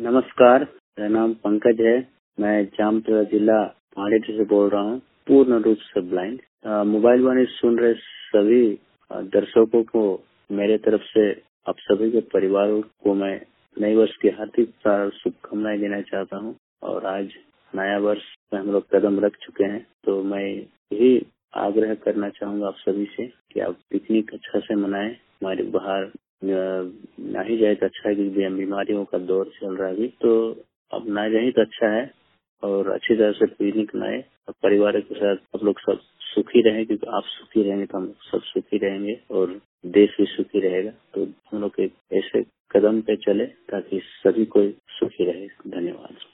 नमस्कार, मेरा नाम पंकज है। मैं जामताड़ा जिला पहाड़ी से बोल रहा हूँ, पूर्ण रूप से ब्लाइंड। मोबाइल वाणी सुन रहे सभी दर्शकों को मेरे तरफ से आप सभी के परिवारों को मैं नए वर्ष की हार्दिक शुभकामनाएं देना चाहता हूँ। और आज नया वर्ष में हम लोग कदम रख चुके हैं, तो मैं यही आग्रह करना चाहूंगा आप सभी से कि आप पिकनिक अच्छा से मनाएं। हमारे बाहर ना ही जाए तो अच्छा है, क्योंकि बीमारियों का दौर चल रहा है अभी, तो अब ना जाए तो अच्छा है। और अच्छी तरह से पिकनिक मनाए और परिवार के साथ आप लोग सब सुखी रहें, क्योंकि आप सुखी रहेंगे तो हम सब सुखी रहेंगे और देश भी सुखी रहेगा। तो हम लोग एक ऐसे कदम पे चले ताकि सभी कोई सुखी रहे। धन्यवाद।